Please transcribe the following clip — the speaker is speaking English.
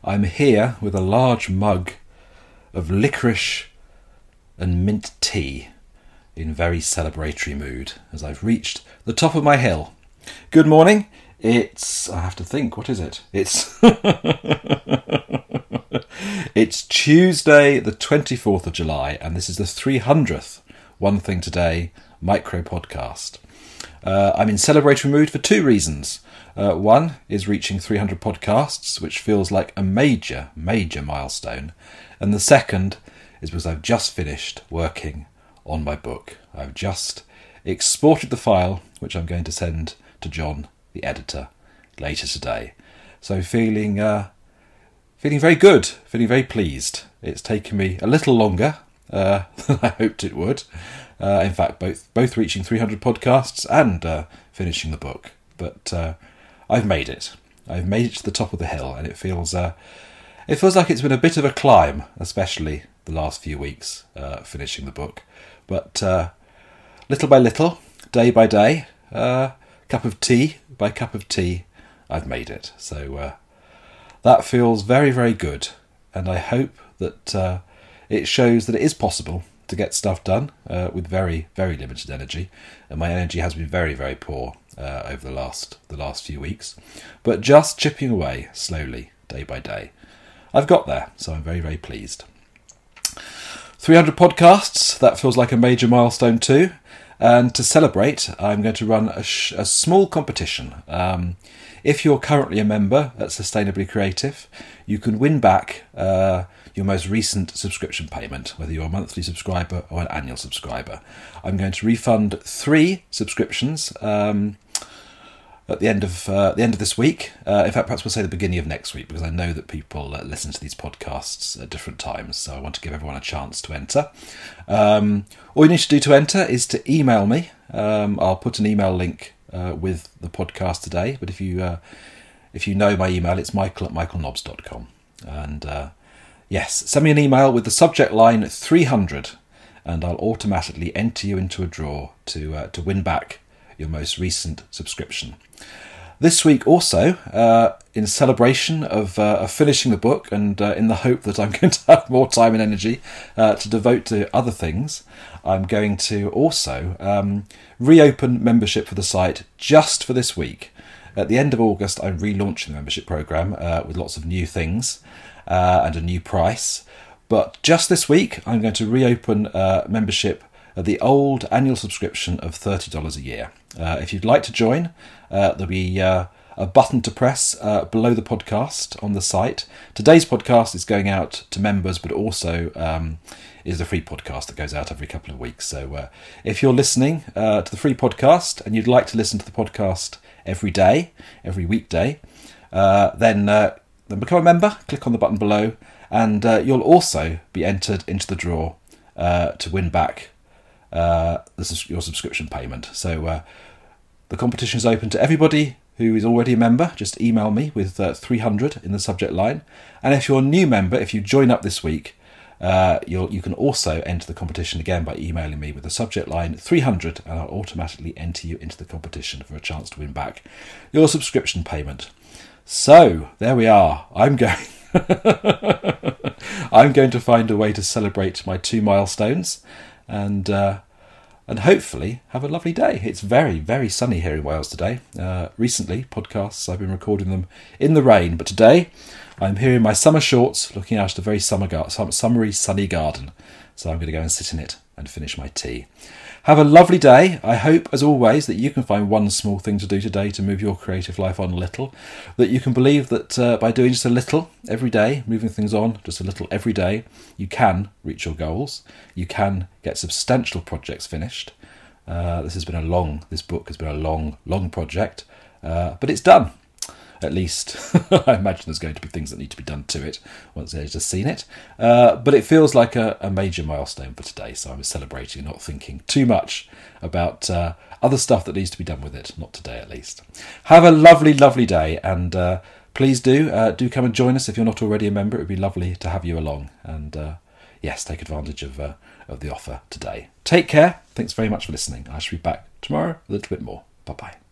I'm here with a large mug of licorice and mint tea in very celebratory mood as I've reached the top of my hill. Good morning. I have to think, what is it? It's Tuesday the 24th of July, and this is the 300th One Thing Today micro podcast. I'm in celebratory mood for two reasons. One is reaching 300 podcasts, which feels like a major milestone. And the second is because I've just finished working on my book. I've just exported the file, which I'm going to send to John, the editor, later today. So feeling very good, feeling very pleased. It's taken me a little longer than I hoped it would. In fact, both reaching 300 podcasts and finishing the book. But I've made it. I've made it to the top of the hill, and it feels like it's been a bit of a climb, especially the last few weeks finishing the book. But little by little, day by day, cup of tea by cup of tea, I've made it. So that feels very, very good, and I hope that it shows that it is possible to get stuff done with very, very limited energy. And my energy has been very, very poor over the last few weeks, but just chipping away slowly, day by day. I've got there, so I'm very, very pleased. 300 podcasts, that feels like a major milestone too. And to celebrate, I'm going to run a small competition. If you're currently a member at Sustainably Creative, you can win back your most recent subscription payment, whether you're a monthly subscriber or an annual subscriber. I'm going to refund 3 subscriptions at the end of this week. In fact, perhaps we'll say the beginning of next week, because I know that people listen to these podcasts at different times, so I want to give everyone a chance to enter. All you need to do to enter is to email me. I'll put an email link with the podcast today, but if you know my email, it's michael@michaelnobbs.com. And yes, send me an email with the subject line 300, and I'll automatically enter you into a draw to win back your most recent subscription. This week also, in celebration of finishing the book, and in the hope that I'm going to have more time and energy to devote to other things, I'm going to also reopen membership for the site just for this week. At the end of August, I'm relaunching the membership programme with lots of new things and a new price. But just this week, I'm going to reopen membership at the old annual subscription of $30 a year. If you'd like to join, there'll be a button to press below the podcast on the site. Today's podcast is going out to members, but also is a free podcast that goes out every couple of weeks. So if you're listening to the free podcast and you'd like to listen to the podcast every day, every weekday, then become a member, click on the button below, and you'll also be entered into the draw to win back your subscription payment. So the competition is open to everybody who is already a member. Just email me with 300 in the subject line. And if you're a new member, if you join up this week, you can also enter the competition again by emailing me with the subject line 300, and I'll automatically enter you into the competition for a chance to win back your subscription payment. So there we are. I'm going to find a way to celebrate my 2 milestones, and hopefully have a lovely day. It's very, very sunny here in Wales today. Recently, podcasts, I've been recording them in the rain, but today I'm here in my summer shorts looking out at a very summery, sunny garden. So I'm going to go and sit in it and finish my tea. Have a lovely day. I hope, as always, that you can find one small thing to do today to move your creative life on a little. That you can believe that by doing just a little every day, moving things on just a little every day, you can reach your goals. You can get substantial projects finished. This book has been a long project, but it's done. At least, I imagine there's going to be things that need to be done to it once they've just seen it. But it feels like a major milestone for today, so I'm celebrating, not thinking too much about other stuff that needs to be done with it. Not today, at least. Have a lovely, lovely day, and please do come and join us if you're not already a member. It would be lovely to have you along, and yes, take advantage of the offer today. Take care. Thanks very much for listening. I shall be back tomorrow a little bit more. Bye-bye.